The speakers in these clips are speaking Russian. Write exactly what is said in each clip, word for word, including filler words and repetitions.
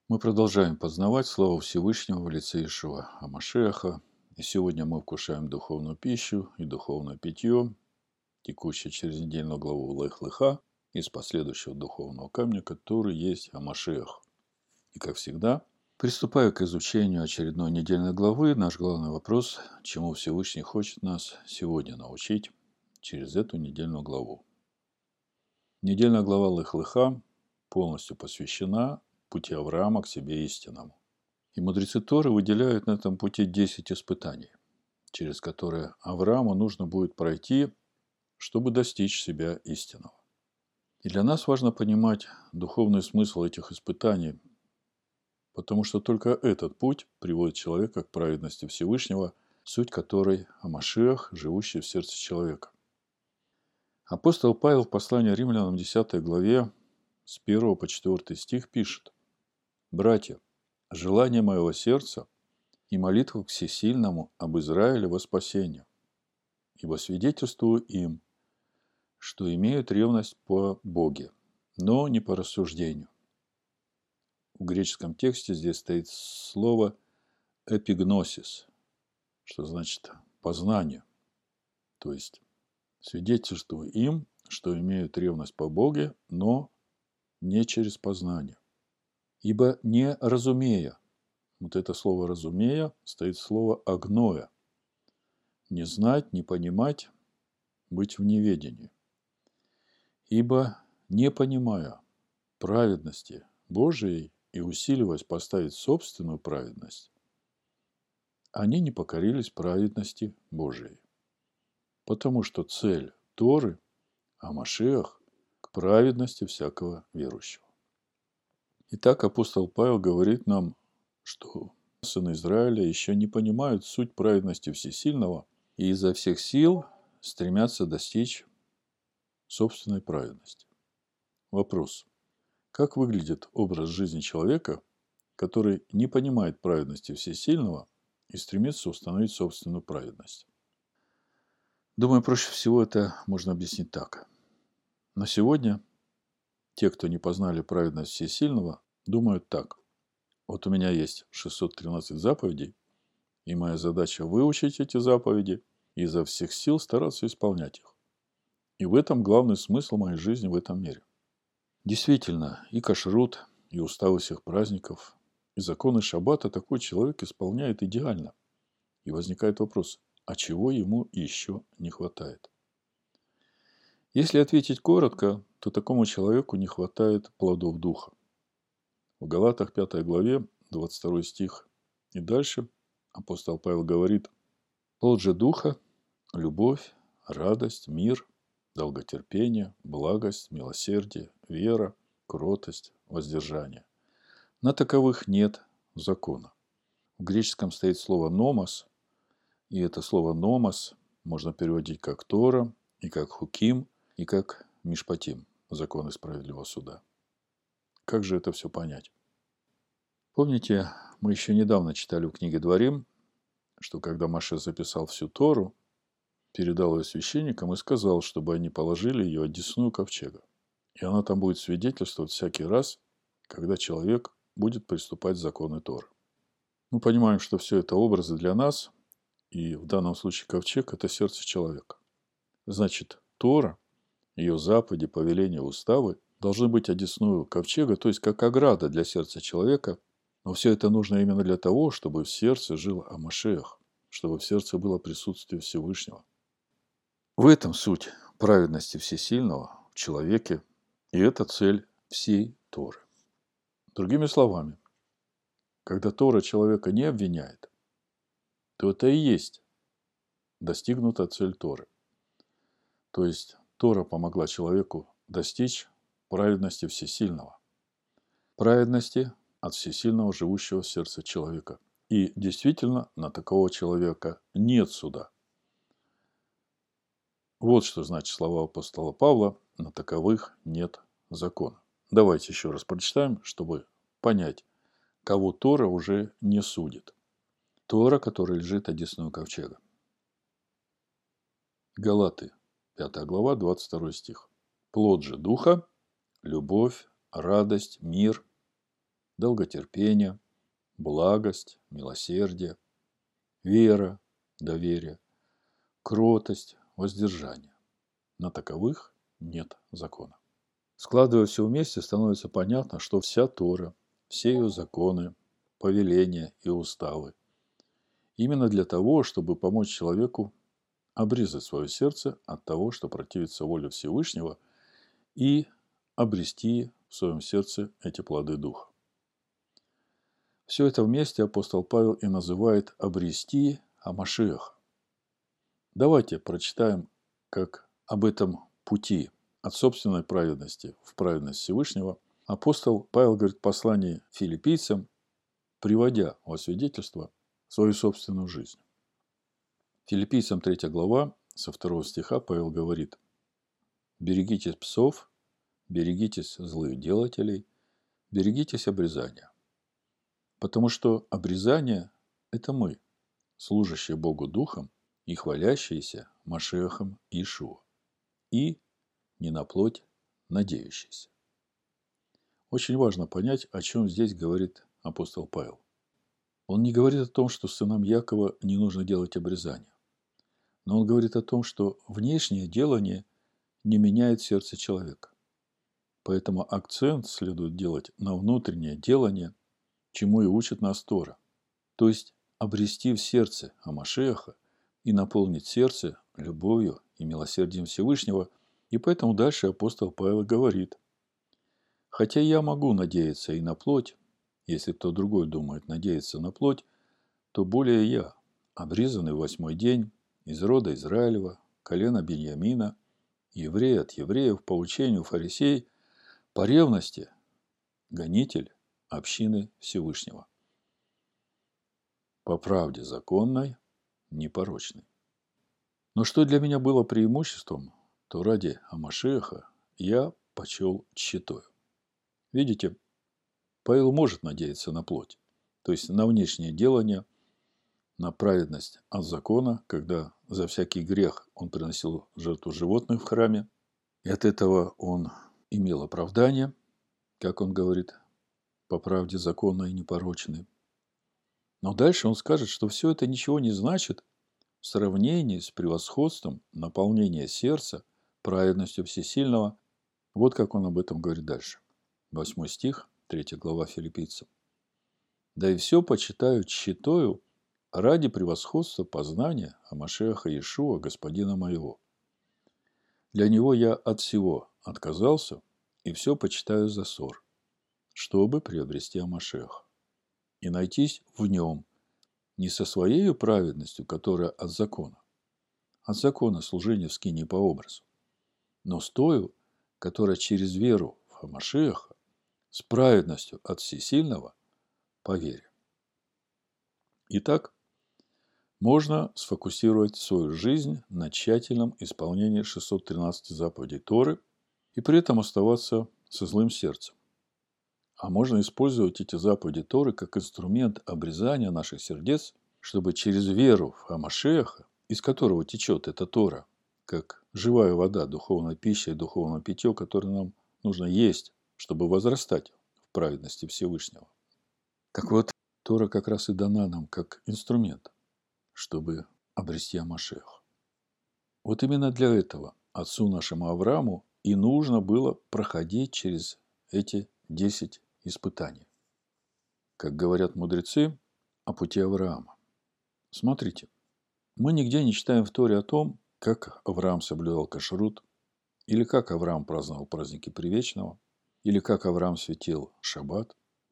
Мы продолжаем познавать славу Всевышнего в лице Иешуа ха-Машиаха. И сегодня мы вкушаем духовную пищу и духовное питье, текущее через недельную главу Лех-Леха, из последующего духовного камня, который есть ха-Машиах. И как всегда, приступая к изучению очередной недельной главы, наш главный вопрос, чему Всевышний хочет нас сегодня научить через эту недельную главу. Недельная глава Лех-Леха полностью посвящена пути Авраама к себе истинному. И мудрецы Торы выделяют на этом пути десять испытаний, через которые Аврааму нужно будет пройти, чтобы достичь себя истинного. И для нас важно понимать духовный смысл этих испытаний, потому что только этот путь приводит человека к праведности Всевышнего, суть которой ха-Машиах, живущий в сердце человека. Апостол Павел в послании римлянам десятой главе с первого по четвёртый стих пишет: «Братья, желание моего сердца и молитва к Всесильному об Израиле во спасение, ибо свидетельствую им, что имеют ревность по Боге, но не по рассуждению». В греческом тексте здесь стоит слово «эпигносис», что значит «познание», то есть свидетельствую им, что имеют ревность по Боге, но не через познание. Ибо не разумея, вот это слово «разумея» стоит слово «агноя», не знать, не понимать, быть в неведении. Ибо, не понимая праведности Божией и усиливаясь поставить собственную праведность, они не покорились праведности Божией. Потому что цель Торы ха-Машиах к праведности всякого верующего. Итак, апостол Павел говорит нам, что сыны Израиля еще не понимают суть праведности Всесильного и изо всех сил стремятся достичь собственной праведности. Вопрос. Как выглядит образ жизни человека, который не понимает праведности Всесильного и стремится установить собственную праведность? Думаю, проще всего это можно объяснить так. На сегодня те, кто не познали праведность Всесильного, думают так. Вот у меня есть шестьсот тринадцать заповедей, и моя задача выучить эти заповеди и изо всех сил стараться исполнять их. И в этом главный смысл моей жизни в этом мире. Действительно, и кашрут, и уставы всех праздников, и законы шаббата такой человек исполняет идеально. И возникает вопрос, а чего ему еще не хватает? Если ответить коротко, то такому человеку не хватает плодов духа. В Галатах пятой главе, двадцать второй стих и дальше апостол Павел говорит: «Плод же духа – любовь, радость, мир, долготерпение, благость, милосердие, вера, кротость, воздержание. На таковых нет закона». В греческом стоит слово «номос», и это слово «номос» можно переводить как «Тора», и как «хуким», и как «мишпатим» – законы справедливого суда. Как же это все понять? Помните, мы еще недавно читали в книге Дворим, что когда Моше записал всю Тору, передал ее священникам и сказал, чтобы они положили ее одесную ковчега. И она там будет свидетельствовать всякий раз, когда человек будет приступать к закону Торы. Мы понимаем, что все это образы для нас, и в данном случае ковчег – это сердце человека. Значит, Тора, ее заповеди, повеления, уставы должны быть одесную ковчега, то есть как ограда для сердца человека. Но все это нужно именно для того, чтобы в сердце жил ха-Машиах, чтобы в сердце было присутствие Всевышнего. В этом суть праведности Всесильного в человеке, и это цель всей Торы. Другими словами, когда Тора человека не обвиняет, то это и есть достигнута цель Торы. То есть Тора помогла человеку достичь праведности Всесильного. Праведности от Всесильного, живущего в сердце человека. И действительно, на такого человека нет суда. Вот что значит слова апостола Павла: «На таковых нет закона». Давайте еще раз прочитаем, чтобы понять, кого Тора уже не судит. Тора, которая лежит одесную ковчега. Галаты, пятая глава, двадцать второй стих. «Плод же духа – любовь, радость, мир, долготерпение, благость, милосердие, вера, доверие, кротость, воздержание. На таковых нет закона. Складывая все вместе, становится понятно, что вся Тора, все ее законы, повеления и уставы именно для того, чтобы помочь человеку обрезать свое сердце от того, что противится воле Всевышнего, и обрести в своем сердце эти плоды Духа. Все это вместе апостол Павел и называет «обрести Амашиаха». Давайте прочитаем, как об этом пути от собственной праведности в праведность Всевышнего апостол Павел говорит в послании филиппийцам, приводя во свидетельство свою собственную жизнь. Филиппийцам третья глава, со второго стиха Павел говорит: «Берегитесь псов, берегитесь злых делателей, берегитесь обрезания. Потому что обрезание – это мы, служащие Богу Духом и хвалящиеся Машиахом Иешуа, и не на плоть надеющиеся». Очень важно понять, о чем здесь говорит апостол Павел. Он не говорит о том, что сынам Якова не нужно делать обрезание. Но он говорит о том, что внешнее делание не меняет сердце человека. Поэтому акцент следует делать на внутреннее делание, чему и учит нас Тора. То есть обрести в сердце Амашиаха и наполнить сердце любовью и милосердием Всевышнего. И поэтому дальше апостол Павел говорит: «Хотя я могу надеяться и на плоть, если кто другой думает надеяться на плоть, то более я, обрезанный в восьмой день, из рода Израилева, колена Беньямина, еврей от евреев, по учению фарисей, по ревности, гонитель общины Всевышнего, по правде законной, непорочной. Но что для меня было преимуществом, то ради Амашиаха я почел тщетою». Видите, Павел может надеяться на плоть, то есть на внешнее делание, на праведность от закона, когда за всякий грех он приносил жертву животных в храме, и от этого он имел оправдание, как он говорит, по правде законной и непорочной. Но дальше он скажет, что все это ничего не значит в сравнении с превосходством наполнения сердца праведностью Всесильного. Вот как он об этом говорит дальше. Восьмой стих, третья глава Филиппийцам. «Да и все почитаю тщетою ради превосходства познания Амашиаха Иешуа, Господина моего. Для него я от всего отказался и все почитаю за ссор, чтобы приобрести Амашиаха и найтись в нем не со своей праведностью, которая от закона, от закона служения в скинии по образу, но с тою, которая через веру в Амашиаха, с праведностью от Всесильного по вере». Итак, можно сфокусировать свою жизнь на тщательном исполнении шестисот тринадцати заповедей Торы и при этом оставаться со злым сердцем. А можно использовать эти заповеди Торы как инструмент обрезания наших сердец, чтобы через веру в Амашиаха, из которого течет эта Тора, как живая вода, духовная пища и духовное питье, которое нам нужно есть, чтобы возрастать в праведности Всевышнего. Так вот, Тора как раз и дана нам как инструмент, чтобы обрести Амашиаха. Вот именно для этого отцу нашему Аврааму и нужно было проходить через эти десять испытаний. Как говорят мудрецы о пути Авраама. Смотрите, мы нигде не читаем в Торе о том, как Авраам соблюдал кашрут, или как Авраам праздновал праздники Привечного, или как Авраам светил шаббат.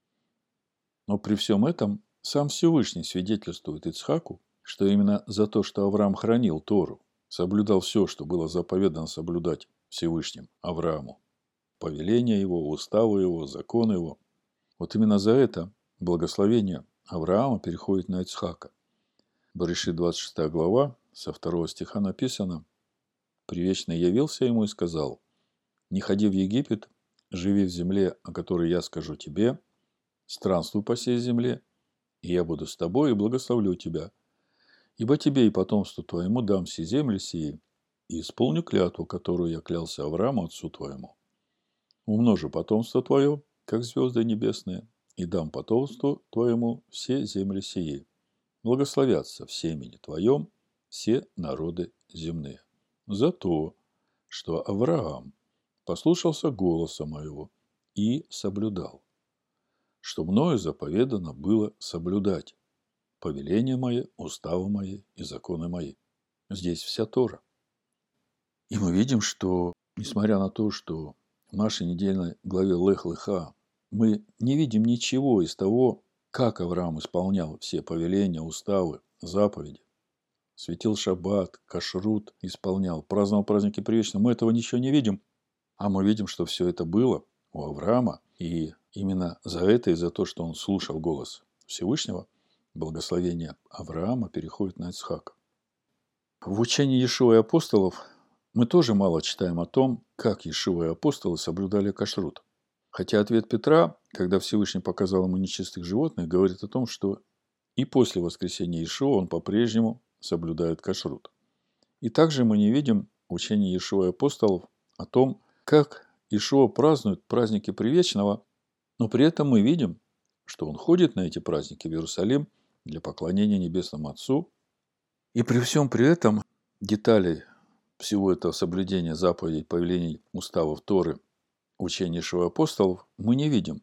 Но при всем этом сам Всевышний свидетельствует Ицхаку, что именно за то, что Авраам хранил Тору, соблюдал все, что было заповедано соблюдать Всевышним Аврааму, повеления его, уставы его, законы его, вот именно за это благословение Авраама переходит на Ицхака. Берешит двадцать шестая глава, со второго стиха написано: «Привечный явился ему и сказал: не ходи в Египет, живи в земле, о которой я скажу тебе, странствуй по сей земле, и я буду с тобой и благословлю тебя. Ибо тебе и потомству твоему дам все земли сии, и исполню клятву, которую я клялся Аврааму, отцу твоему. Умножу потомство твое, как звезды небесные, и дам потомству твоему все земли сии. Благословятся в семени твоем все народы земные. За то, что Авраам послушался голоса моего и соблюдал, что мною заповедано было соблюдать повеления мои, уставы мои и законы мои. Здесь вся Тора. И мы видим, что, несмотря на то, что в нашей недельной главе Лех-Леха мы не видим ничего из того, как Авраам исполнял все повеления, уставы, заповеди, светил шаббат, кашрут исполнял, праздновал праздники привечного, мы этого ничего не видим. А мы видим, что все это было у Авраама, и именно за это и за то, что он слушал голос Всевышнего, благословение Авраама переходит на Ицхака. В учении Иешуа и апостолов мы тоже мало читаем о том, как Иешуа и апостолы соблюдали кашрут. Хотя ответ Петра, когда Всевышний показал ему нечистых животных, говорит о том, что и после воскресения Иешуа он по-прежнему соблюдает кашрут. И также мы не видим в учении Иешуа и апостолов о том, как Иешуа празднует праздники Привечного, но при этом мы видим, что он ходит на эти праздники в Иерусалим для поклонения Небесному Отцу. И при всем при этом деталей всего этого соблюдения заповедей, повелений, уставов Торы, учения Иешуа и апостолов мы не видим.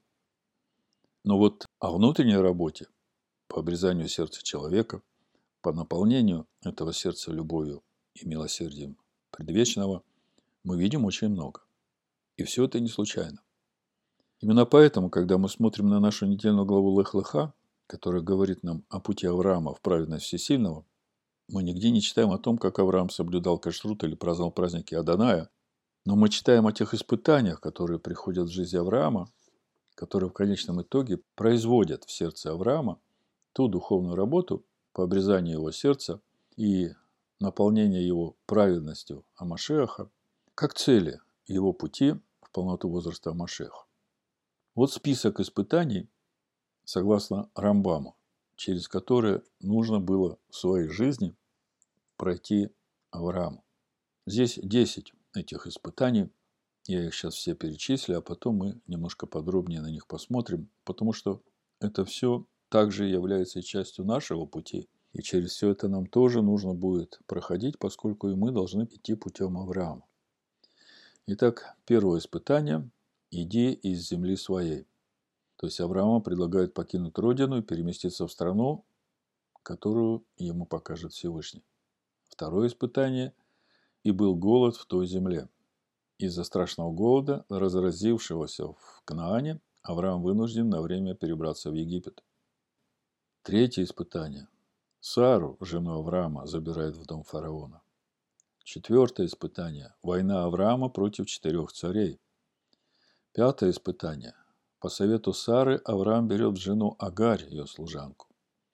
Но вот о внутренней работе, по обрезанию сердца человека, по наполнению этого сердца любовью и милосердием предвечного, мы видим очень много. И все это не случайно. Именно поэтому, когда мы смотрим на нашу недельную главу Лех-Леха, которая говорит нам о пути Авраама в праведность Всесильного, мы нигде не читаем о том, как Авраам соблюдал кашрут или праздновал праздники Аданая, но мы читаем о тех испытаниях, которые приходят в жизнь Авраама, которые в конечном итоге производят в сердце Авраама ту духовную работу по обрезанию его сердца и наполнению его праведностью Амашеха, как цели его пути в полноту возраста Амашеха. Вот список испытаний, согласно Рамбаму, через которые нужно было в своей жизни пройти Аврааму. Здесь десять этих испытаний, я их сейчас все перечислю, а потом мы немножко подробнее на них посмотрим, потому что это все также является частью нашего пути, и через все это нам тоже нужно будет проходить, поскольку и мы должны идти путем Авраама. Итак, первое испытание – иди из земли своей. То есть Авраама предлагают покинуть родину и переместиться в страну, которую ему покажет Всевышний. Второе испытание – и был голод в той земле. Из-за страшного голода, разразившегося в Кнаане, Авраам вынужден на время перебраться в Египет. Третье испытание – Сару, жену Авраама, забирает в дом фараона. Четвертое испытание – война Авраама против четырех царей. Пятое испытание – по совету Сары Авраам берет в жену Агарь, ее служанку.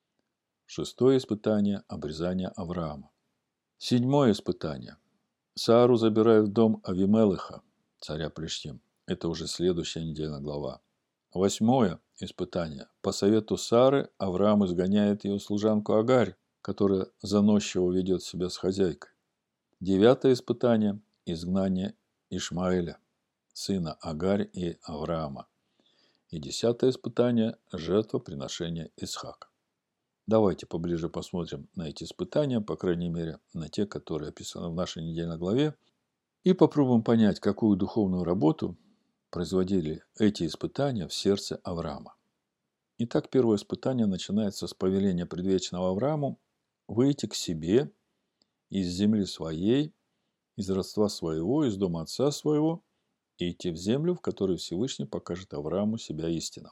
Шестое испытание – обрезание Авраама. Седьмое испытание – Сару забирают в дом Авимелеха, царя Плештим. Это уже следующая недельная глава. Восьмое испытание – по совету Сары Авраам изгоняет ее служанку Агарь, которая заносчиво ведет себя с хозяйкой. Девятое испытание – изгнание Ишмаэля, сына Агарь и Авраама. И десятое испытание – жертвоприношение Исхака. Давайте поближе посмотрим на эти испытания, по крайней мере, на те, которые описаны в нашей недельной главе, и попробуем понять, какую духовную работу производили эти испытания в сердце Авраама. Итак, первое испытание начинается с повеления предвечного Аврааму выйти к себе из земли своей, из родства своего, из дома отца своего, и идти в землю, в которой Всевышний покажет Аврааму себя истинного.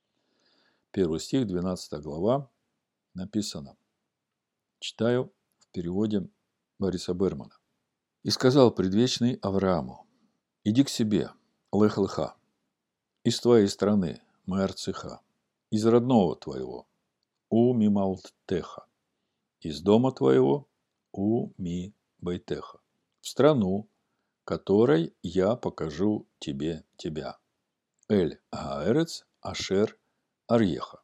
Первый стих, двенадцатая глава, написано. Читаю в переводе Бориса Бермана. «И сказал предвечный Аврааму, иди к себе, Лех-Леха, из твоей страны, Меарцеха, из родного твоего, У-Мималтеха, из дома твоего, У-Ми-Бейтеха, в страну, которой я покажу тебе тебя. Эль-Гаарец Ашер Арьеха».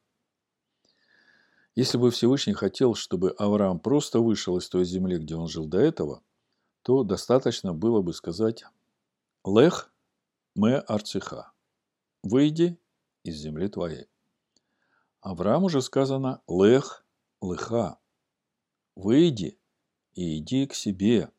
Если бы Всевышний хотел, чтобы Авраам просто вышел из той земли, где он жил до этого, то достаточно было бы сказать «Лех ме арцеха» – «Выйди из земли твоей». Аврааму же сказано «лех леха» – «выйди и иди к себе».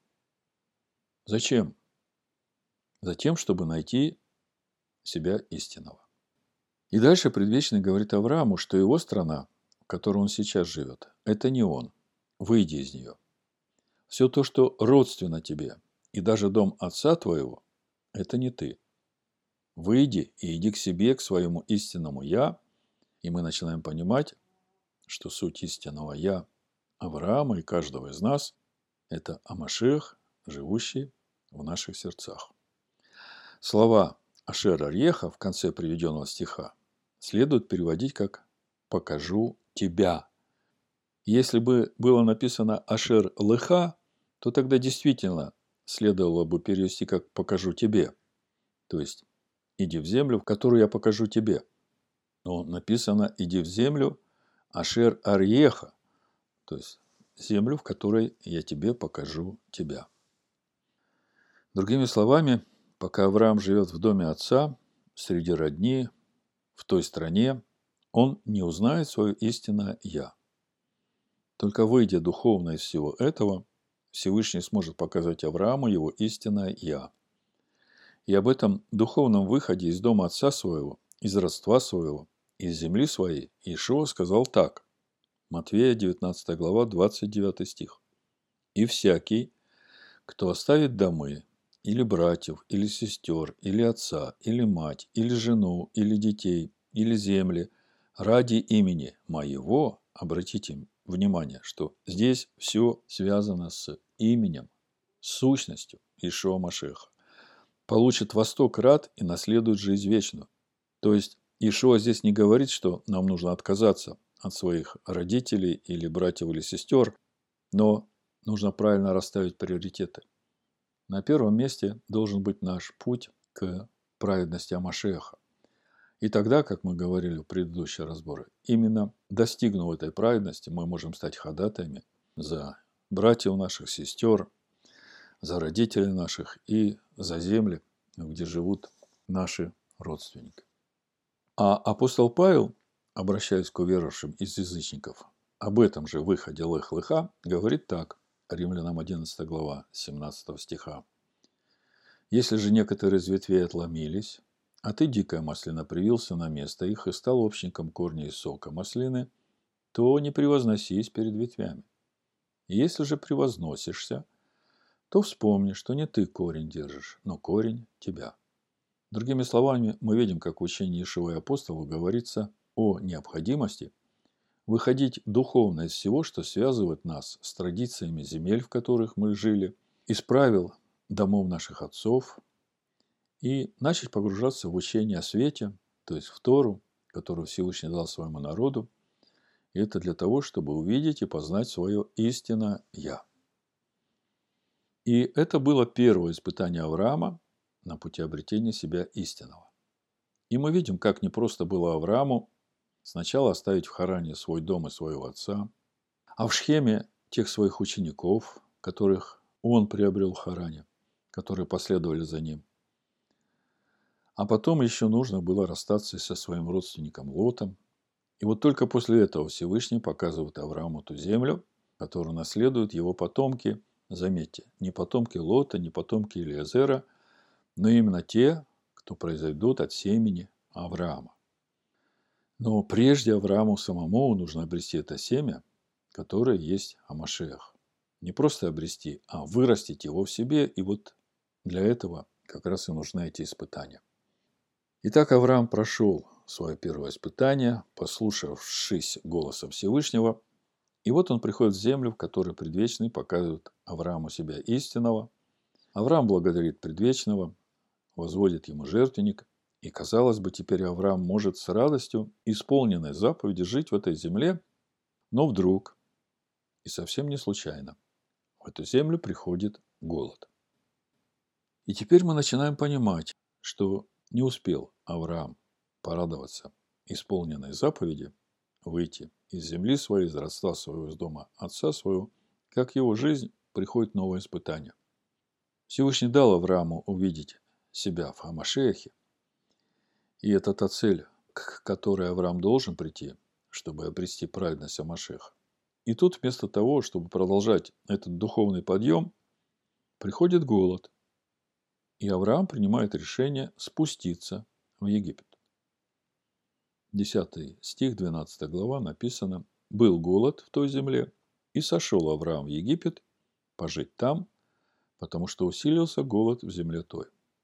Зачем? Затем, чтобы найти себя истинного. И дальше Предвечный говорит Аврааму, что его страна, в которой он сейчас живет, это не он. Выйди из нее. Все то, что родственно тебе, и даже дом отца твоего, это не ты. Выйди и иди к себе, к своему истинному «я», и мы начинаем понимать, что суть истинного «я» Авраама и каждого из нас – это Амашиах, живущий в наших сердцах. Слова Ашер Арьеха в конце приведенного стиха следует переводить как «покажу тебя». Если бы было написано Ашер Леха, то тогда действительно следовало бы перевести как «покажу тебе», то есть «иди в землю, в которую я покажу тебе». Но написано «иди в землю Ашер Арьеха», то есть землю, в которой я тебе покажу тебя. Другими словами, пока Авраам живет в доме отца, среди родни, в той стране, он не узнает свое истинное «я». Только выйдя духовно из всего этого, Всевышний сможет показать Аврааму его истинное «я». И об этом духовном выходе из дома отца своего, из родства своего, из земли своей Иешуа сказал так. Матфея, девятнадцатая глава, двадцать девятый стих. «И всякий, кто оставит домы, или братьев, или сестер, или отца, или мать, или жену, или детей, или земли, ради имени моего», обратите внимание, что здесь все связано с именем, с сущностью Иешуа Машиаха, получит во сто крат и наследует жизнь вечную. То есть Иешуа здесь не говорит, что нам нужно отказаться от своих родителей или братьев или сестер, но нужно правильно расставить приоритеты. На первом месте должен быть наш путь к праведности Амашиаха. И тогда, как мы говорили в предыдущие разборы, именно достигнув этой праведности, мы можем стать ходатаями за братьев наших, сестер, за родителей наших и за земли, где живут наши родственники. А апостол Павел, обращаясь к уверовавшим из язычников, об этом же выходе Лех Леха, говорит так. Римлянам одиннадцатая глава, семнадцатого стиха. «Если же некоторые из ветвей отломились, а ты, дикая маслина, привился на место их и стал общником корня и сока маслины, то не превозносись перед ветвями. И если же превозносишься, то вспомни, что не ты корень держишь, но корень тебя». Другими словами, мы видим, как в учении Иешуа и апостолов говорится о необходимости выходить духовно из всего, что связывает нас с традициями земель, в которых мы жили, из правил домов наших отцов, и начать погружаться в учение о свете, то есть в Тору, которую Всевышний дал своему народу. И это для того, чтобы увидеть и познать свое истинное «Я». И это было первое испытание Авраама на пути обретения себя истинного. И мы видим, как непросто было Аврааму сначала оставить в Харане свой дом и своего отца, а в Шхеме тех своих учеников, которых он приобрел в Харане, которые последовали за ним. А потом еще нужно было расстаться со своим родственником Лотом. И вот только после этого Всевышний показывает Аврааму ту землю, которую наследуют его потомки. Заметьте, не потомки Лота, не потомки Элиезера, но именно те, кто произойдут от семени Авраама. Но прежде Аврааму самому нужно обрести это семя, которое есть Амашиах. Не просто обрести, а вырастить его в себе. И вот для этого как раз и нужны эти испытания. Итак, Авраам прошел свое первое испытание, послушавшись голоса Всевышнего. И вот он приходит в землю, в которой Предвечный показывает Аврааму себя истинного. Авраам благодарит Предвечного, возводит ему жертвенник. И, казалось бы, теперь Авраам может с радостью, исполненной заповеди, жить в этой земле. Но вдруг, и совсем не случайно, в эту землю приходит голод. И теперь мы начинаем понимать, что не успел Авраам порадоваться исполненной заповеди, выйти из земли своей, из родства своего, из дома отца своего, как его жизнь приходит новое испытание. Всевышний дал Аврааму увидеть себя в Амашиахе, и это та цель, к которой Авраам должен прийти, чтобы обрести праведность Амашеха. И тут вместо того, чтобы продолжать этот духовный подъем, приходит голод. И Авраам принимает решение спуститься в Египет. десятый стих, двенадцатая глава написано: «Был голод в той земле, и сошел Авраам в Египет пожить там, потому что усилился голод в земле той».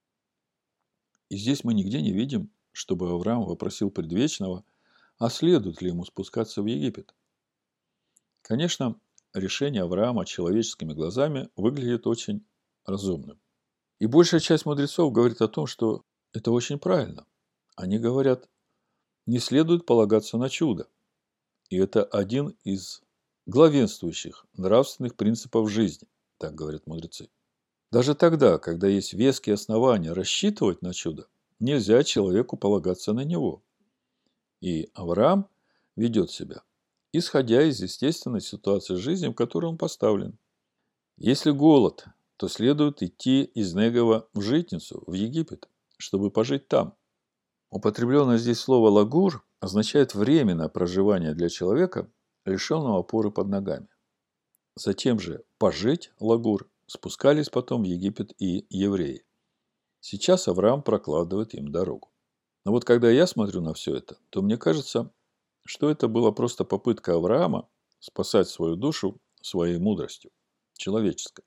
И здесь мы нигде не видим, чтобы Авраам вопросил предвечного, а следует ли ему спускаться в Египет. Конечно, решение Авраама человеческими глазами выглядит очень разумным. И большая часть мудрецов говорит о том, что это очень правильно. Они говорят, не следует полагаться на чудо. И это один из главенствующих нравственных принципов жизни, так говорят мудрецы. Даже тогда, когда есть веские основания рассчитывать на чудо, нельзя человеку полагаться на него. И Авраам ведет себя, исходя из естественной ситуации жизни, в которой он поставлен. Если голод, то следует идти из Негова в житницу, в Египет, чтобы пожить там. Употребленное здесь слово «лагур» означает временное проживание для человека, лишенного опоры под ногами. Затем же «пожить» лагур спускались потом в Египет и евреи. Сейчас Авраам прокладывает им дорогу. Но вот когда я смотрю на все это, то мне кажется, что это была просто попытка Авраама спасать свою душу своей мудростью, человеческой.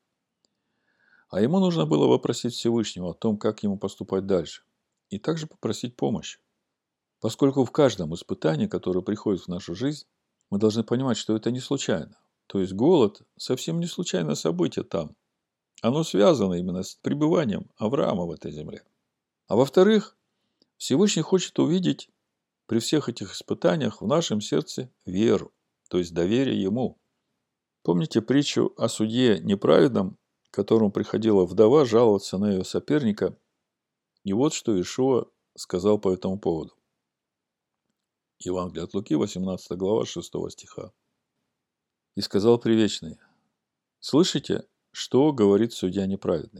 А ему нужно было вопросить Всевышнего о том, как ему поступать дальше, и также попросить помощи. Поскольку в каждом испытании, которое приходит в нашу жизнь, мы должны понимать, что это не случайно. То есть голод совсем не случайное событие там. Оно связано именно с пребыванием Авраама в этой земле. А во-вторых, Всевышний хочет увидеть при всех этих испытаниях в нашем сердце веру, то есть доверие Ему. Помните притчу о судье неправедном, которому приходила вдова жаловаться на ее соперника? И вот что Иешуа сказал по этому поводу. Евангелие от Луки, восемнадцатая глава, шестого стиха. «И сказал Привечный: слышите, что говорит судья неправедный?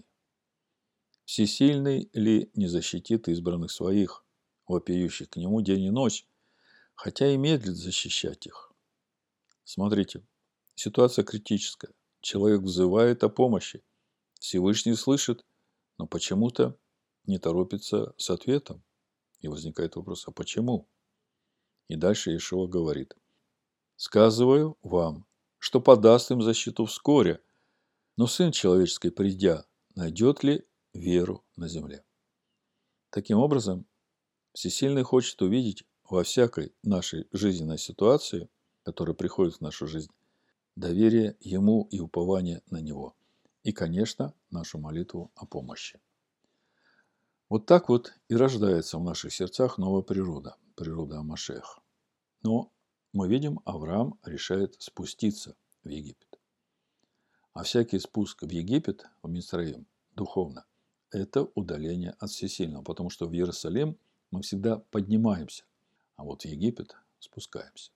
Всесильный ли не защитит избранных своих, вопиющих к нему день и ночь, хотя и медлит защищать их?» Смотрите, ситуация критическая. Человек взывает о помощи. Всевышний слышит, но почему-то не торопится с ответом. И возникает вопрос, а почему? И дальше Иешуа говорит: «Сказываю вам, что подаст им защиту вскоре, но Сын Человеческий, придя, найдет ли веру на земле?» Таким образом, Всесильный хочет увидеть во всякой нашей жизненной ситуации, которая приходит в нашу жизнь, доверие Ему и упование на Него. И, конечно, нашу молитву о помощи. Вот так вот и рождается в наших сердцах новая природа, природа Амашеха. Но мы видим, Авраам решает спуститься в Египет. А всякий спуск в Египет, в Мицраим, духовно, это удаление от Всесильного, потому что в Иерусалим мы всегда поднимаемся, а вот в Египет спускаемся.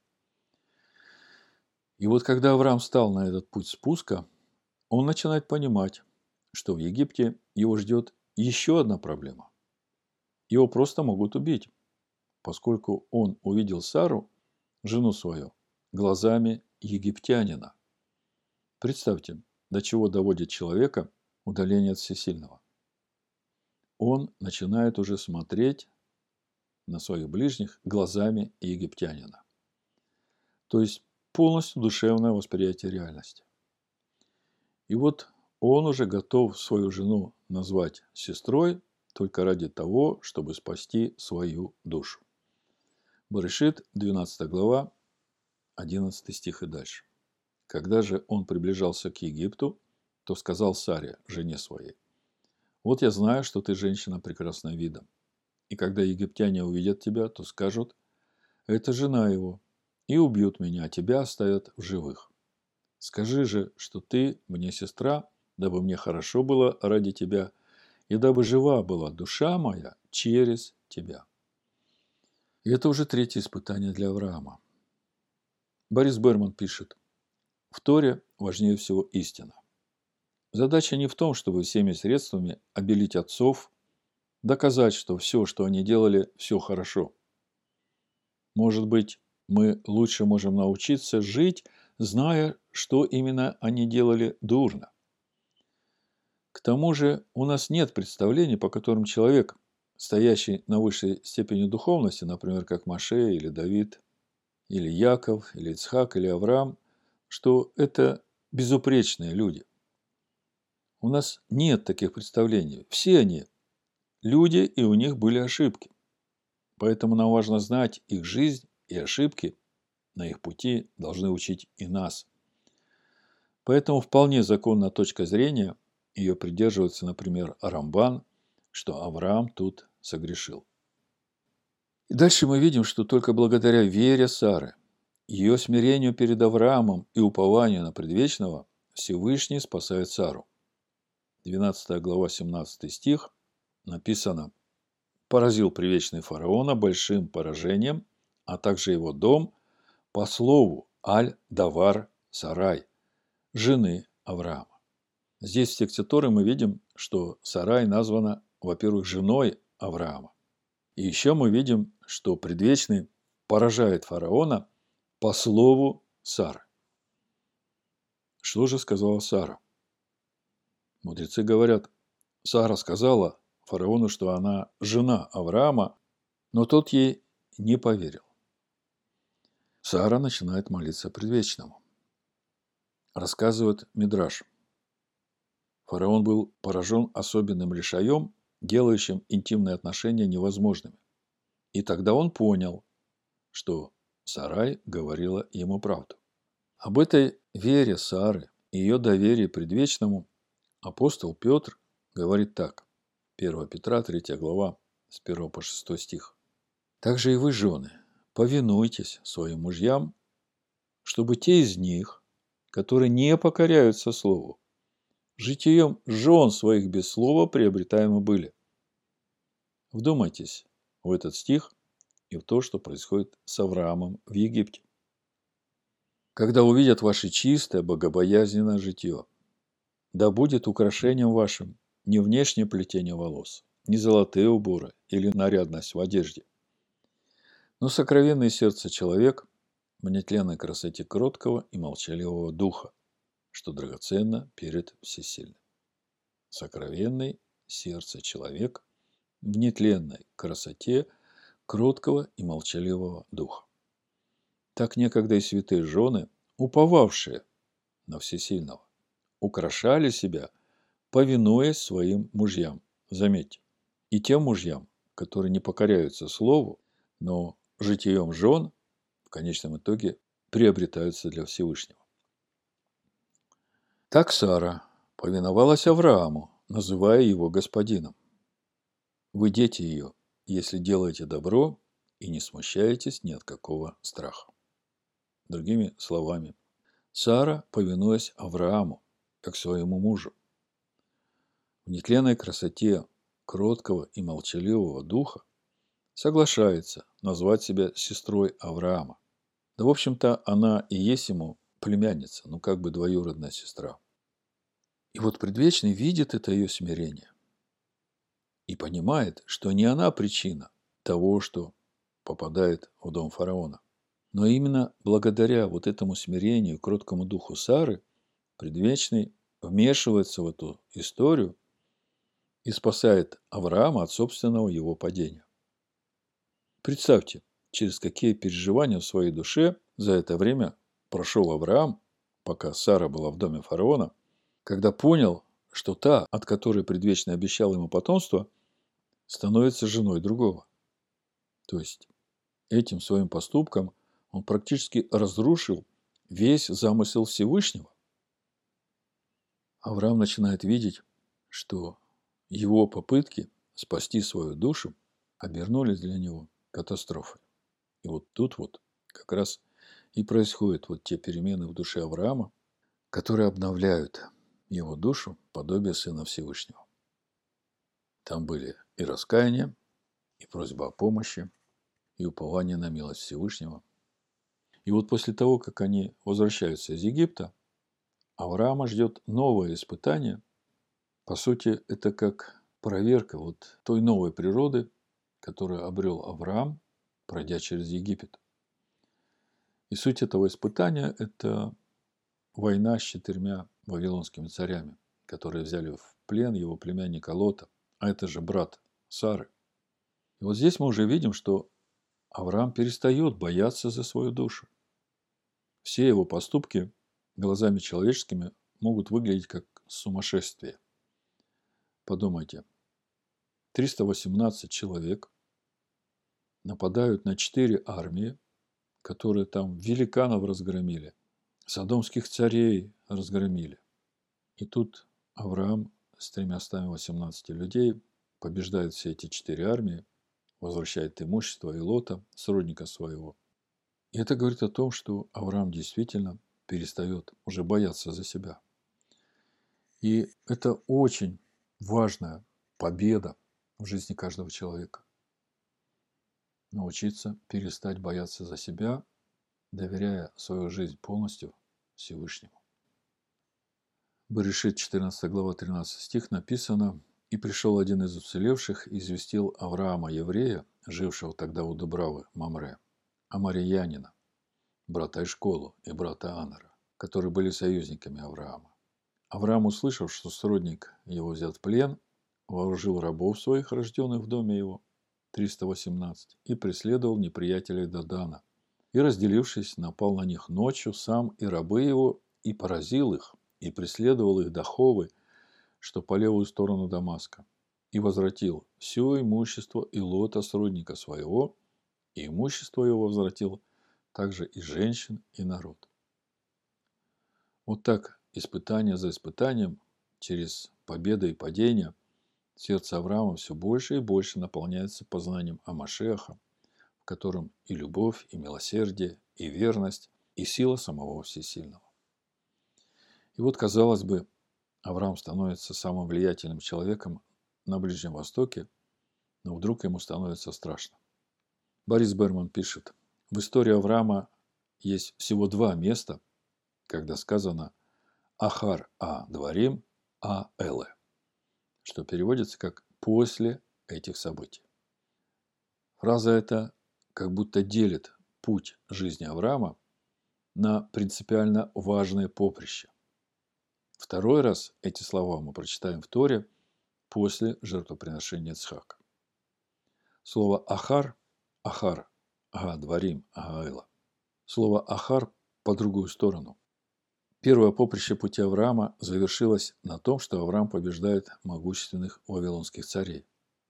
И вот когда Авраам стал на этот путь спуска, он начинает понимать, что в Египте его ждет еще одна проблема. Его просто могут убить, поскольку он увидел Сару, жену свою, глазами египтянина. Представьте, до чего доводит человека удаление от Всесильного. Он начинает уже смотреть на своих ближних глазами египтянина. То есть полностью душевное восприятие реальности. И вот он уже готов свою жену назвать сестрой только ради того, чтобы спасти свою душу. Берешит, двенадцатая глава, одиннадцатый стих и дальше. «Когда же он приближался к Египту, то сказал Саре, жене своей: вот я знаю, что ты женщина прекрасная видом. И когда египтяне увидят тебя, то скажут: это жена его, и убьют меня, а тебя оставят в живых. Скажи же, что ты мне сестра, дабы мне хорошо было ради тебя, и дабы жива была душа моя через тебя». И это уже третье испытание для Авраама. Борис Берман пишет: в Торе важнее всего истина. Задача не в том, чтобы всеми средствами обелить отцов, доказать, что все, что они делали, все хорошо. Может быть, Мы лучше можем научиться жить, зная, что именно они делали дурно. К тому же у нас нет представлений, по которым человек, стоящий на высшей степени духовности, например, как Моше или Давид, или Яков, или Ицхак, или Авраам, что это безупречные люди. У нас нет таких представлений. Все они люди, и у них были ошибки. Поэтому нам важно знать их жизнь, и ошибки на их пути должны учить и нас. Поэтому вполне законна точка зрения, ее придерживается, например, Рамбан, что Авраам тут согрешил. И дальше мы видим, что только благодаря вере Сары, ее смирению перед Авраамом и упованию на предвечного Всевышний спасает Сару. двенадцатая глава, семнадцатый стих написано: «Поразил предвечный фараона большим поражением, а также его дом по слову Аль-Давар Сарай, жены Авраама». Здесь в тексте Торы мы видим, что Сарай названа, во-первых, женой Авраама. И еще мы видим, что предвечный поражает фараона по слову Сары. Что же сказала Сара? Мудрецы говорят, Сара сказала фараону, что она жена Авраама, но тот ей не поверил. Сара начинает молиться предвечному. Рассказывает Мидраш. Фараон был поражен особенным лишаем, делающим интимные отношения невозможными. И тогда он понял, что Сарай говорила ему правду. Об этой вере Сары и ее доверии предвечному апостол Петр говорит так. первое Петра, третья глава, с первого по шестой стих. «Также и вы, жены, повинуйтесь своим мужьям, чтобы те из них, которые не покоряются слову, житием жен своих без слова приобретаемы были». Вдумайтесь в этот стих и в то, что происходит с Авраамом в Египте. «Когда увидят ваше чистое, богобоязненное житье, да будет украшением вашим не внешнее плетение волос, не золотые уборы или нарядность в одежде, но сокровенное сердце человек в нетленной красоте кроткого и молчаливого духа, что драгоценно перед всесильным». Сокровенный сердце человек в нетленной красоте кроткого и молчаливого духа. Так некогда и святые жены, уповавшие на Всесильного, украшали себя, повинуясь своим мужьям. Заметьте, и тем мужьям, которые не покоряются слову, но житием жен в конечном итоге приобретаются для Всевышнего. Так Сара повиновалась Аврааму, называя его господином. Вы дети ее, если делаете добро и не смущаетесь ни от какого страха. Другими словами, Сара, повинуясь Аврааму, как своему мужу, в нетленной красоте кроткого и молчаливого духа, соглашается назвать себя сестрой Авраама. Да, в общем-то, она и есть ему племянница, ну как бы двоюродная сестра. И вот предвечный видит это ее смирение и понимает, что не она причина того, что попадает в дом фараона. Но именно благодаря вот этому смирению, кроткому духу Сары, предвечный вмешивается в эту историю и спасает Авраама от собственного его падения. Представьте, через какие переживания в своей душе за это время прошел Авраам, пока Сара была в доме фараона, когда понял, что та, от которой предвечный обещал ему потомство, становится женой другого. То есть этим своим поступком он практически разрушил весь замысел Всевышнего. Авраам начинает видеть, что его попытки спасти свою душу обернулись для него катастрофой. И вот тут вот как раз и происходят вот те перемены в душе Авраама, которые обновляют его душу подобие Сына Всевышнего. Там были и раскаяние, и просьба о помощи, и упование на милость Всевышнего. И вот после того, как они возвращаются из Египта, Авраама ждет новое испытание. По сути, это как проверка вот той новой природы, которую обрел Авраам, пройдя через Египет. И суть этого испытания – это война с четырьмя вавилонскими царями, которые взяли в плен его племянника Лота, а это же брат Сары. И вот здесь мы уже видим, что Авраам перестает бояться за свою душу. Все его поступки глазами человеческими могут выглядеть как сумасшествие. Подумайте, триста восемнадцать человек нападают на четыре армии, которые там великанов разгромили, содомских царей разгромили. И тут Авраам с тремястами восемнадцатью людей побеждает все эти четыре армии, возвращает имущество и Лота, сродника своего. И это говорит о том, что Авраам действительно перестает уже бояться за себя. И это очень важная победа в жизни каждого человека. Научиться перестать бояться за себя, доверяя свою жизнь полностью Всевышнему. Берешит, четырнадцатая глава, тринадцатый стих написано: «И пришел один из уцелевших и известил Авраама, еврея, жившего тогда у Дубравы, Мамре, Амариянина, брата Эшколу и брата Анара, которые были союзниками Авраама. Авраам, услышав, что сродник его взят в плен, вооружил рабов своих, рожденных в доме его, триста восемнадцать, и преследовал неприятелей до Дана. И, разделившись, напал на них ночью сам и рабы его, и поразил их, и преследовал их до Ховы, что по левую сторону Дамаска, и возвратил все имущество и Лота, сродника своего, и имущество его возвратил также и женщин, и народ». Вот так, испытание за испытанием, через победы и падения, сердце Авраама все больше и больше наполняется познанием о Машиахе, в котором и любовь, и милосердие, и верность, и сила самого Всесильного. И вот, казалось бы, Авраам становится самым влиятельным человеком на Ближнем Востоке, но вдруг ему становится страшно. Борис Берман пишет: в истории Авраама есть всего два места, когда сказано «Ахар а дворим а эле», что переводится как «после этих событий». Фраза эта как будто делит путь жизни Авраама на принципиально важное поприще. Второй раз эти слова мы прочитаем в Торе после жертвоприношения Ицхака. Слово «ахар» – «ахар», «ага дворим», «ага эла». Слово «ахар» по другую сторону. Первое поприще пути Авраама завершилось на том, что Авраам побеждает могущественных вавилонских царей.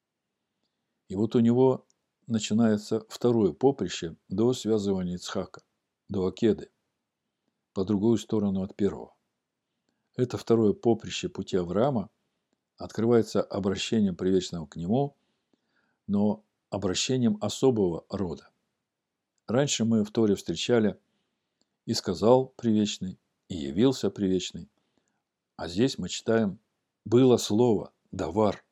И вот у него начинается второе поприще до связывания Ицхака, до Акеды, по другую сторону от первого. Это второе поприще пути Авраама открывается обращением привечного к нему, но обращением особого рода. Раньше мы в Торе встречали «и сказал привечный», «и явился привечный», а здесь мы читаем «было слово, давар».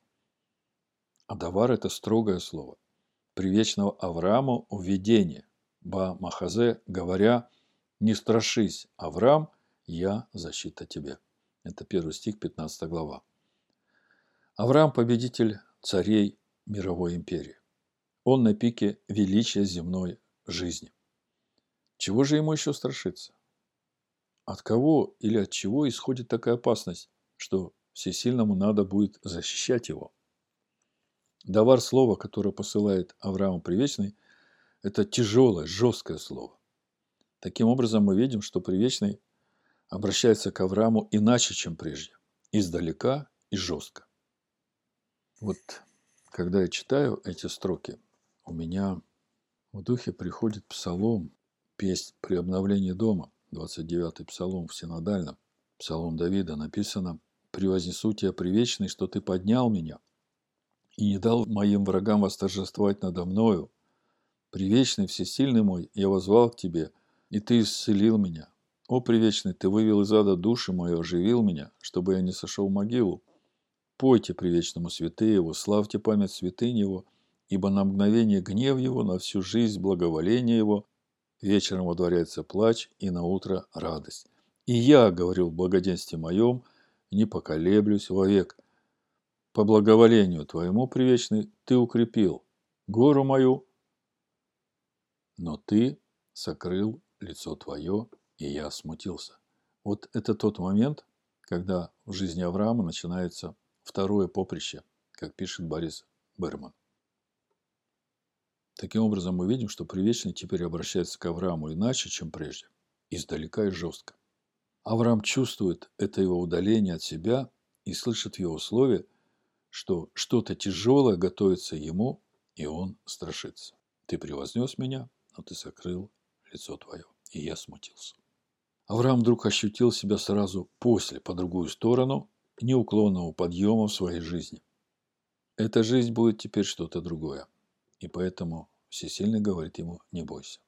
А давар – это строгое слово. Привечного Аврааму введение, ба махазе, говоря: «Не страшись, Авраам, я защита тебе». Это первый стих, пятнадцатая глава. Авраам – победитель царей мировой империи. Он на пике величия земной жизни. Чего же ему еще страшиться? От кого или от чего исходит такая опасность, что всесильному надо будет защищать его? Давар слова, которое посылает Аврааму Привечный, это тяжелое, жесткое слово. Таким образом, мы видим, что Привечный обращается к Аврааму иначе, чем прежде. Издалека и жестко. Вот когда я читаю эти строки, у меня в духе приходит псалом, песнь при обновлении дома, двадцать девятый псалом в синодальном, псалом Давида, написано: «Превознесу тебя, Привечный, что ты поднял меня и не дал моим врагам восторжествовать надо мною. Привечный, всесильный мой, я воззвал к тебе, и ты исцелил меня. О, Привечный, ты вывел из ада душу мою, оживил меня, чтобы я не сошел в могилу. Пойте Привечному святые его, славьте память святынь его, ибо на мгновение гнев его, на всю жизнь благоволение его, вечером водворяется плач, и на утро радость. И я, говорил в благоденствии моем, не поколеблюсь вовек. По благоволению твоему, Привечный, ты укрепил гору мою, но ты сокрыл лицо твое, и я смутился. Вот это тот момент, когда в жизни Авраама начинается второе поприще, как пишет Борис Берман. Таким образом, мы видим, что Предвечный теперь обращается к Аврааму иначе, чем прежде, издалека и жестко. Авраам чувствует это его удаление от себя и слышит в его слове, что что-то тяжелое готовится ему, и он страшится. Ты превознес меня, но ты сокрыл лицо твое, и я смутился. Авраам вдруг ощутил себя сразу после, по другую сторону, неуклонного подъема в своей жизни. Эта жизнь будет теперь что-то другое. И поэтому Всесильный говорит ему: не бойся.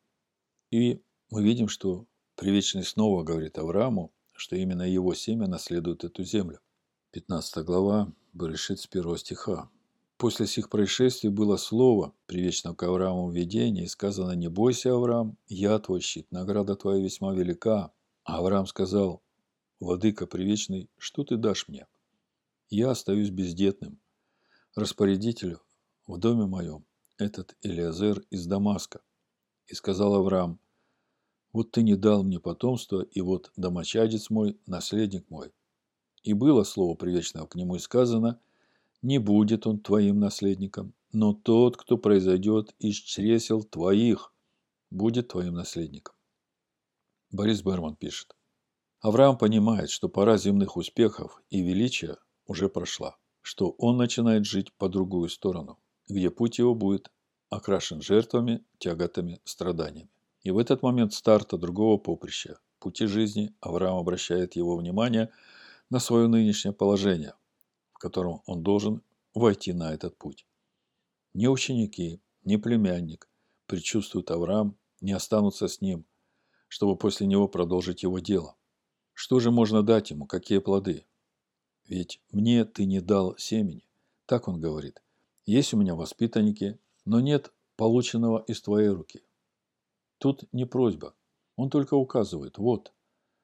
И мы видим, что Предвечный снова говорит Аврааму, что именно его семя наследует эту землю. пятнадцатая глава, Берешит с первого стиха. После сих происшествий было слово, привечного к Аврааму в видении, и сказано: не бойся, Авраам, я твой щит, награда твоя весьма велика. А Авраам сказал: владыка привечный, что ты дашь мне? Я остаюсь бездетным. Распорядителю в доме моем этот Элиазер из Дамаска. И сказал Авраам: вот ты не дал мне потомства, и вот домочадец мой, наследник мой. И было слово привечного к нему, и сказано: не будет он твоим наследником, но тот, кто произойдет из чресел твоих, будет твоим наследником. Борис Берман пишет: Авраам понимает, что пора земных успехов и величия уже прошла, что он начинает жить по другую сторону, где путь его будет окрашен жертвами, тяготами, страданиями. И в этот момент старта другого поприща, пути жизни, Авраам обращает его внимание на свое нынешнее положение, в котором он должен войти на этот путь. Ни ученики, ни племянник, предчувствует Авраам, не останутся с ним, чтобы после него продолжить его дело. Что же можно дать ему, какие плоды? Ведь мне ты не дал семени. Так он говорит: есть у меня воспитанники, но нет полученного из твоей руки. Тут не просьба, он только указывает: вот,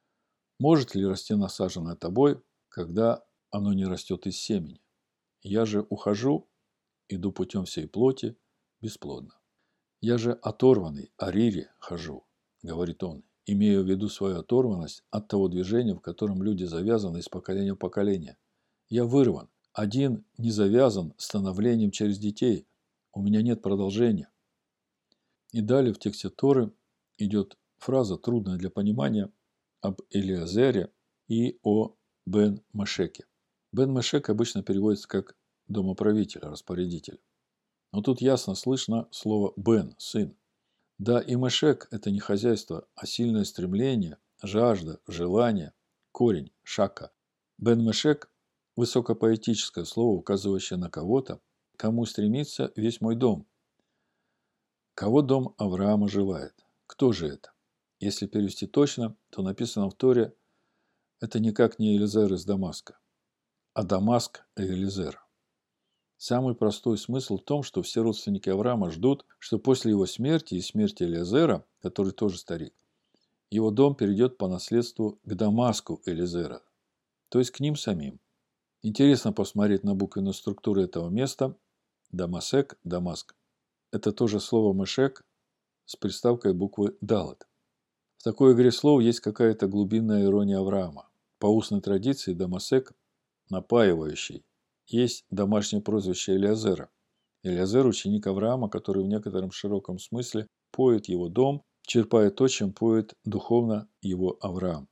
может ли расти насаженное тобой, когда оно не растет из семени? Я же ухожу, иду путем всей плоти, бесплодно. Я же оторванный, арири хожу, говорит он, имея в виду свою оторванность от того движения, в котором люди завязаны из поколения в поколение. Я вырван, один не завязан становлением через детей, у меня нет продолжения. И далее в тексте Торы идет фраза, трудная для понимания, об Элиазере и о Бен-Мешеке. Бен-Мешек обычно переводится как домоправитель, распорядитель. Но тут ясно слышно слово «бен» – «сын». Да, и Мешек – это не хозяйство, а сильное стремление, жажда, желание, корень, шака. Бен-Мешек – высокопоэтическое слово, указывающее на кого-то, кому стремится весь мой дом. Кого дом Авраама желает? Кто же это? Если перевести точно, то написано в Торе: это никак не Элиезер из Дамаска, а Дамаск Элиезера. Самый простой смысл в том, что все родственники Авраама ждут, что после его смерти и смерти Элиезера, который тоже старик, его дом перейдет по наследству к Дамаску Элиезера, то есть к ним самим. Интересно посмотреть на буквенную структуру этого места. Дамасек, Дамаск. Это тоже слово Мешек с приставкой буквы Далет. В такой игре слов есть какая-то глубинная ирония Авраама. По устной традиции Дамасек, напаивающий, есть домашнее прозвище Элиазера. Элиазер – ученик Авраама, который в некотором широком смысле поет его дом, черпая то, чем поет духовно его Авраам.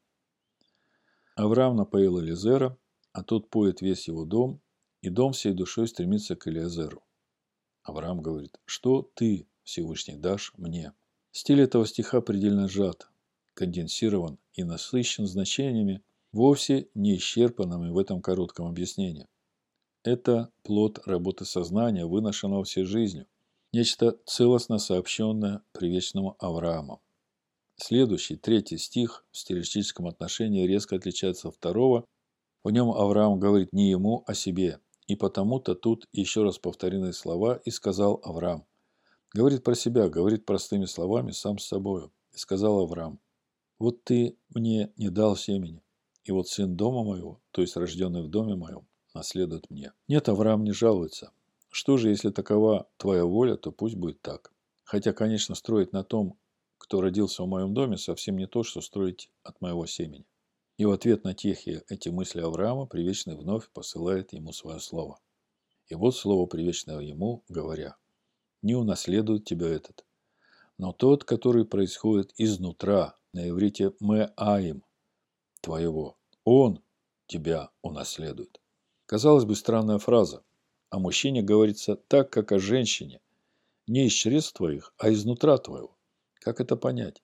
Авраам напоил Элиазера, а тот поет весь его дом, и дом всей душой стремится к Элиазеру. Авраам говорит: что ты, Всевышний, дашь мне? Стиль этого стиха предельно сжат, конденсирован и насыщен значениями, вовсе не исчерпанными в этом коротком объяснении. Это плод работы сознания, выношенного всей жизнью, нечто целостно сообщенное привечному Аврааму. Следующий, третий стих в стилистическом отношении резко отличается от второго. В нем Авраам говорит не ему, а себе. И потому-то тут еще раз повторены слова «и сказал Авраам». Говорит про себя, говорит простыми словами сам с собою. И сказал Авраам: вот ты мне не дал семени, и вот сын дома моего, то есть рожденный в доме моем, наследует мне. Нет, Авраам не жалуется. Что же, если такова твоя воля, то пусть будет так. Хотя, конечно, строить на том, кто родился в моем доме, совсем не то, что строить от моего семени». И в ответ на тихие эти мысли Авраама Предвечный вновь посылает ему свое слово. И вот слово Предвечного ему, говоря: «Не унаследует тебя этот, но тот, который происходит изнутра, на иврите «мэаим» твоего, он тебя унаследует». Казалось бы, странная фраза. О мужчине говорится так, как о женщине. Не из чресл твоих, а изнутра твоего. Как это понять?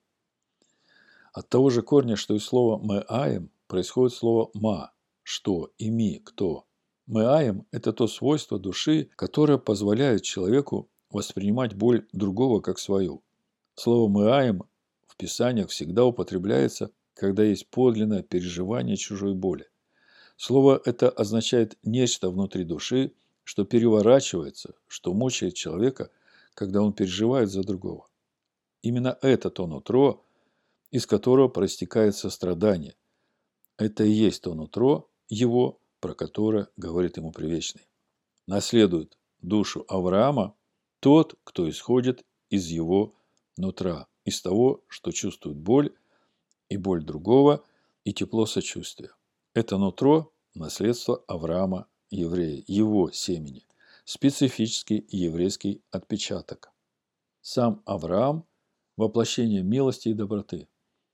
От того же корня, что и слово «мэаим», происходит слово «ма» – «что» и «ми» – «кто». «Мэаим» – это то свойство души, которое позволяет человеку воспринимать боль другого как свою. Слово «мэаим» в Писаниях всегда употребляется, когда есть подлинное переживание чужой боли. Слово это означает нечто внутри души, что переворачивается, что мучает человека, когда он переживает за другого. Именно это то нутро, из которого проистекает сострадание. Это и есть то нутро его, про которое говорит ему Предвечный. Наследует душу Авраама тот, кто исходит из его нутра, из того, что чувствует боль и боль другого, и тепло сочувствия. Это нутро – наследство Авраама, еврея, его семени, специфический еврейский отпечаток. Сам Авраам – воплощение милости и доброты.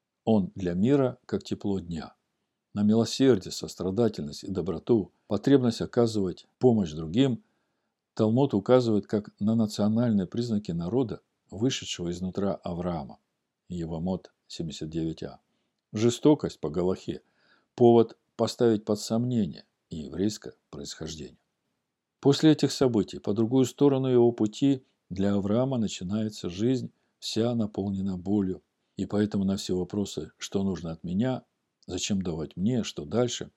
Он для мира, как тепло дня. На милосердие, сострадательность и доброту, потребность оказывать помощь другим, Талмуд указывает как на национальные признаки народа, вышедшего изнутра Авраама. Евамот семьдесят девять а. Жестокость по галахе – повод поставить под сомнение и еврейское происхождение. После этих событий, по другую сторону его пути, для Авраама начинается жизнь, вся наполнена болью. И поэтому на все вопросы, что нужно от меня, зачем давать мне, что дальше,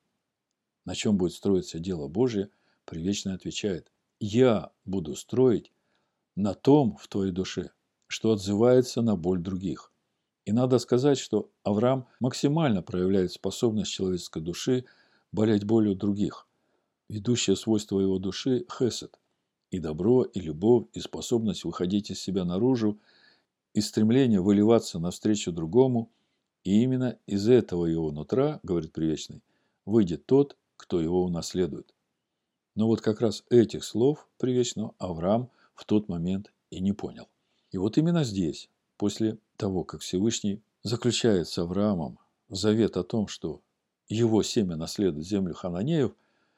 на чем будет строиться дело Божье, Предвечный отвечает: «Я буду строить на том в твоей душе, что отзывается на боль других». И надо сказать, что Авраам максимально проявляет способность человеческой души болеть болью других. Ведущее свойство его души – хесед. И добро, и любовь, и способность выходить из себя наружу, и стремление выливаться навстречу другому. И именно из этого его нутра, говорит Предвечный, выйдет тот, кто его унаследует. Но вот как раз этих слов Предвечного Авраам в тот момент и не понял. И вот именно здесь, после того, как Всевышний заключает с Авраамом завет о том, что его семя наследует землю хананеев,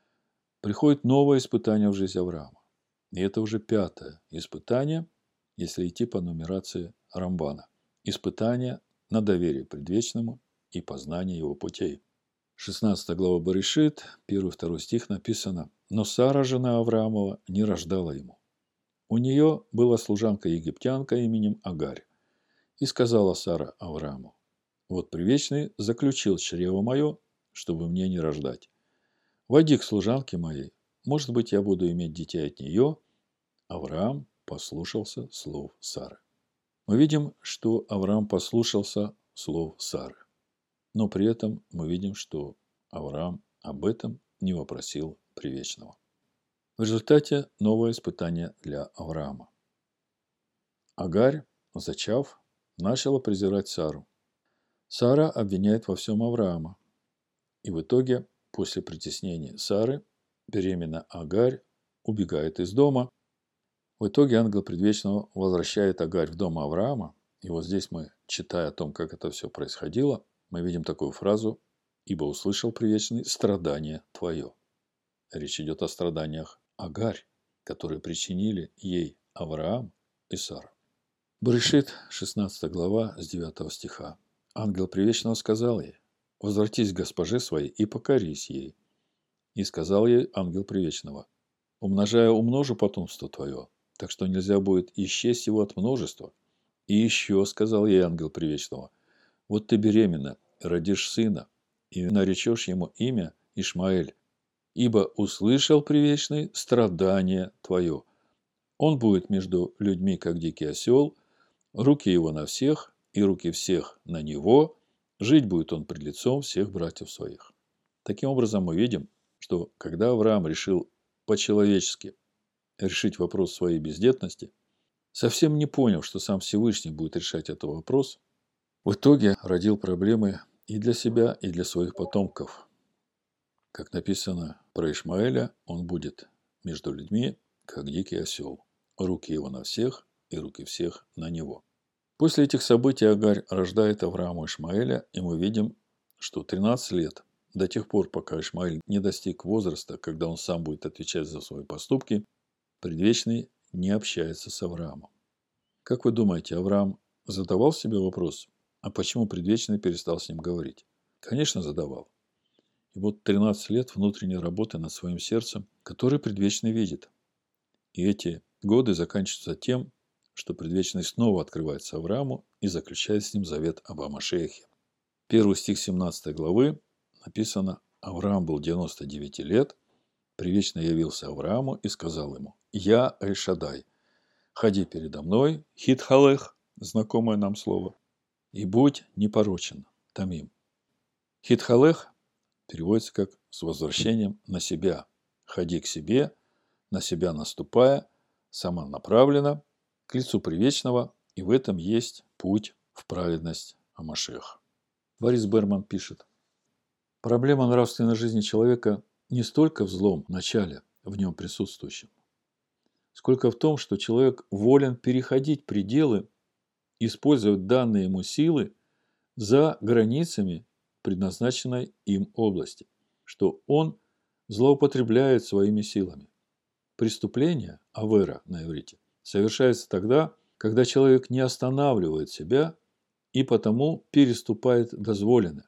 приходит новое испытание в жизнь Авраама. И это уже пятое испытание, если идти по нумерации Рамбана. Испытание на доверие предвечному и познание его путей. шестнадцатая глава Берешит, первый-второй стих написано: «Но Сара, жена Авраамова, не рождала ему. У нее была служанка-египтянка именем Агарь. И сказала Сара Аврааму: вот Предвечный заключил чрево мое, чтобы мне не рождать. Войди к служанке моей, может быть, я буду иметь детей от нее». Авраам послушался слов Сары. Мы видим, что Авраам послушался слов Сары. Но при этом мы видим, что Авраам об этом не вопросил Предвечного. В результате новое испытание для Авраама. Агарь, зачав, начала презирать Сару. Сара обвиняет во всем Авраама. И в итоге, после притеснения Сары, беременная Агарь убегает из дома. В итоге ангел Предвечного возвращает Агарь в дом Авраама. И вот здесь мы, читая о том, как это все происходило, мы видим такую фразу: «Ибо услышал Предвечный страдание твое». Речь идет о страданиях Агарь, которые причинили ей Авраам и Сара. Берешит, шестнадцатая глава, с девятого стиха. Ангел Предвечного сказал ей: «Возвратись к госпоже своей и покорись ей». И сказал ей ангел Предвечного: «Умножая умножу потомство твое, так что нельзя будет исчесть его от множества». И еще сказал ей ангел Предвечного: «Вот ты беременна, родишь сына, и наречешь ему имя Ишмаэль, ибо услышал Предвечный страдание твое. Он будет между людьми, как дикий осел, руки его на всех, и руки всех на него, жить будет он пред лицом всех братьев своих». Таким образом, мы видим, что когда Авраам решил по-человечески решить вопрос своей бездетности, совсем не понял, что сам Всевышний будет решать этот вопрос, в итоге родил проблемы и для себя, и для своих потомков. Как написано про Ишмаэля, он будет между людьми, как дикий осел. Руки его на всех, и руки всех на него. После этих событий Агарь рождает Аврааму Ишмаэля, и мы видим, что тринадцать лет, до тех пор, пока Ишмаэль не достиг возраста, когда он сам будет отвечать за свои поступки, Предвечный не общается с Авраамом. Как вы думаете, Авраам задавал себе вопрос, а почему Предвечный перестал с ним говорить? Конечно, задавал. И вот тринадцать лет внутренней работы над своим сердцем, который Предвечный видит. И эти годы заканчиваются тем, что Предвечный снова открывается Аврааму и заключает с ним завет об Машиахе. Первый стих семнадцатой главы написано: «Авраам был девяносто девять лет, Предвечный явился Аврааму и сказал ему: Я Эль-Шадай, ходи передо мной, хит-халех», знакомое нам слово, «и будь непорочен», тамим. Хит-халех переводится как «с возвращением на себя», «ходи к себе», «на себя наступая», «самонаправленно», к лицу Предвечного, и в этом есть путь в праведность Машиаха. Борис Берман пишет: проблема нравственной жизни человека не столько в злом начале, в нем присутствующем, сколько в том, что человек волен переходить пределы, использовать данные ему силы за границами предназначенной им области, что он злоупотребляет своими силами. Преступление, авера на иврите, совершается тогда, когда человек не останавливает себя и потому переступает дозволенное.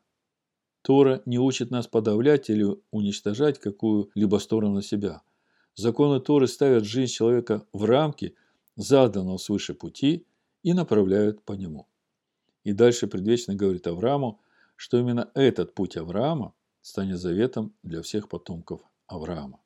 Тора не учит нас подавлять или уничтожать какую-либо сторону себя. Законы Торы ставят жизнь человека в рамки заданного свыше пути и направляют по нему. И дальше Предвечный говорит Аврааму, что именно этот путь Авраама станет заветом для всех потомков Авраама.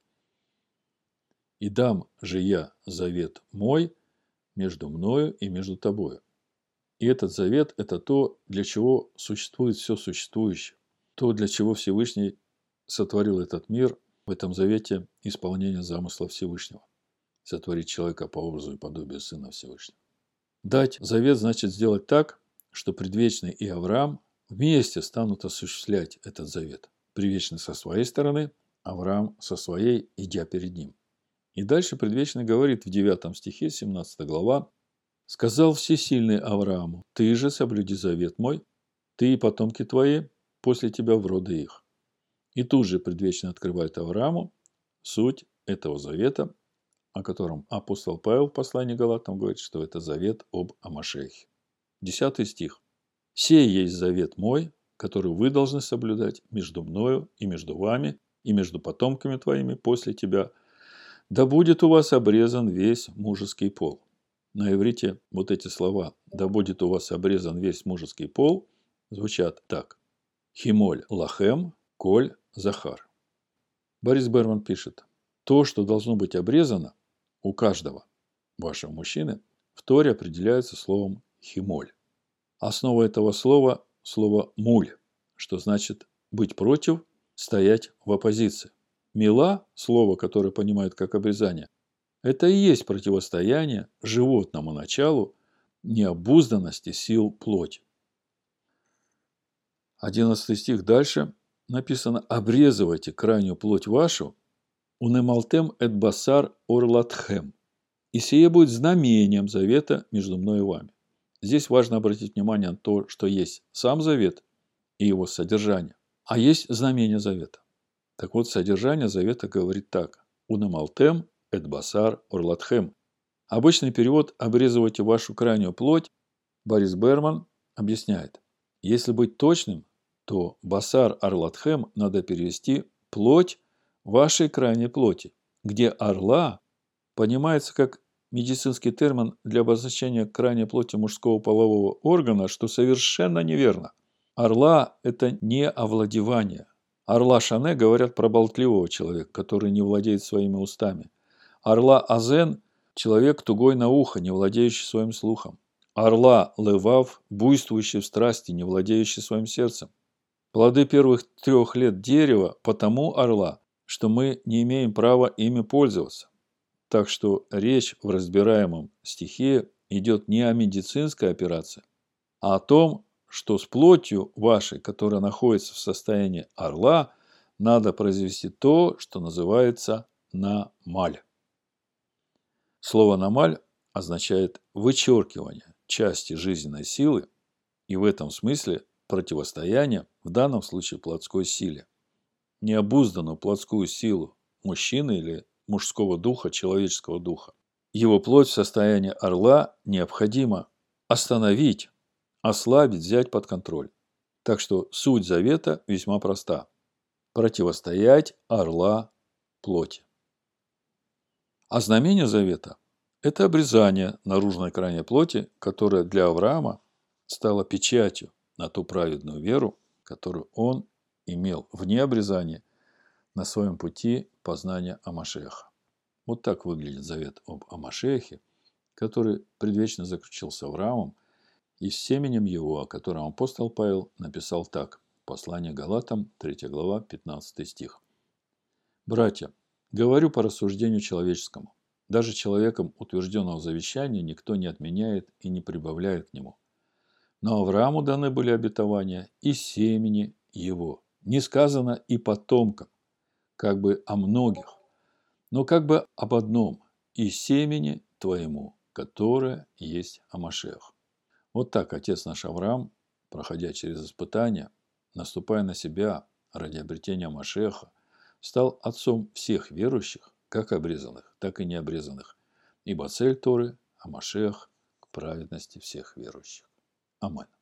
«И дам же я завет мой между мною и между тобою». И этот завет – это то, для чего существует все существующее, то, для чего Всевышний сотворил этот мир, в этом завете исполнение замысла Всевышнего – сотворить человека по образу и подобию Сына Всевышнего. Дать завет значит сделать так, что Предвечный и Авраам вместе станут осуществлять этот завет. Предвечный со своей стороны, Авраам со своей, идя перед ним. И дальше Предвечный говорит в девятом стихе, семнадцатая глава: «Сказал Всесильный Аврааму: ты же соблюди завет мой, ты и потомки твои после тебя в роды их». И тут же Предвечный открывает Аврааму суть этого завета, о котором апостол Павел в послании к Галатам говорит, что это завет об Машиахе. Десятый стих. «Сей есть завет мой, который вы должны соблюдать между мною и между вами, и между потомками твоими после тебя. Да будет у вас обрезан весь мужеский пол». На иврите вот эти слова «да будет у вас обрезан весь мужеский пол» звучат так: «Химоль лахем, коль захар». Борис Берман пишет: то, что должно быть обрезано у каждого вашего мужчины, в Торе определяется словом «химоль». Основа этого слова – слово «муль», что значит быть против, стоять в оппозиции. Мила – слово, которое понимают как обрезание, это и есть противостояние животному началу необузданности сил плоти. Одиннадцатый стих дальше написано: «Обрезывайте крайнюю плоть вашу, унемалтем эт басар орлатхем, и сие будет знамением завета между мной и вами». Здесь важно обратить внимание на то, что есть сам завет и его содержание, а есть знамение завета. Так вот, содержание завета говорит так: «Унемалтем эт басар орлатхем». Обычный перевод «обрезывайте вашу крайнюю плоть» Борис Берман объясняет: если быть точным, то басар орлатхем надо перевести «плоть вашей крайней плоти», где орла понимается как медицинский термин для обозначения крайней плоти мужского полового органа, что совершенно неверно. Орла – это не овладевание. Орла Шане говорят про болтливого человека, который не владеет своими устами. Орла Азен – человек тугой на ухо, не владеющий своим слухом. Орла Левав – буйствующий в страсти, не владеющий своим сердцем. Плоды первых трех лет дерева потому орла, что мы не имеем права ими пользоваться. Так что речь в разбираемом стихе идет не о медицинской операции, а о том, что с плотью вашей, которая находится в состоянии орла, надо произвести то, что называется намаль. Слово намаль означает вычеркивание части жизненной силы и в этом смысле противостояние, в данном случае плотской силе. Необузданную плотскую силу мужчины или мужского духа, человеческого духа. Его плоть в состоянии орла необходимо остановить, ослабить, взять под контроль. Так что суть завета весьма проста. Противостоять орла плоти. А знамение завета – это обрезание наружной крайней плоти, которое для Авраама стало печатью на ту праведную веру, которую он имел вне обрезания на своем пути познания о Машиахе. Вот так выглядит завет об Машиахе, который предвечно заключил с Авраамом и с семенем его, о котором апостол Павел написал так. Послание Галатам, третья глава, пятнадцатый стих. «Братья, говорю по рассуждению человеческому. Даже человеком утвержденного завещания никто не отменяет и не прибавляет к нему. Но Аврааму даны были обетования и семени его. Не сказано и потомкам, как бы о многих, но как бы об одном, и семени твоему, которое есть о Машиахе». Вот так отец наш Авраам, проходя через испытания, наступая на себя ради обретения Машиаха, стал отцом всех верующих, как обрезанных, так и необрезанных, ибо цель Торы – о Машиах к праведности всех верующих. Аминь.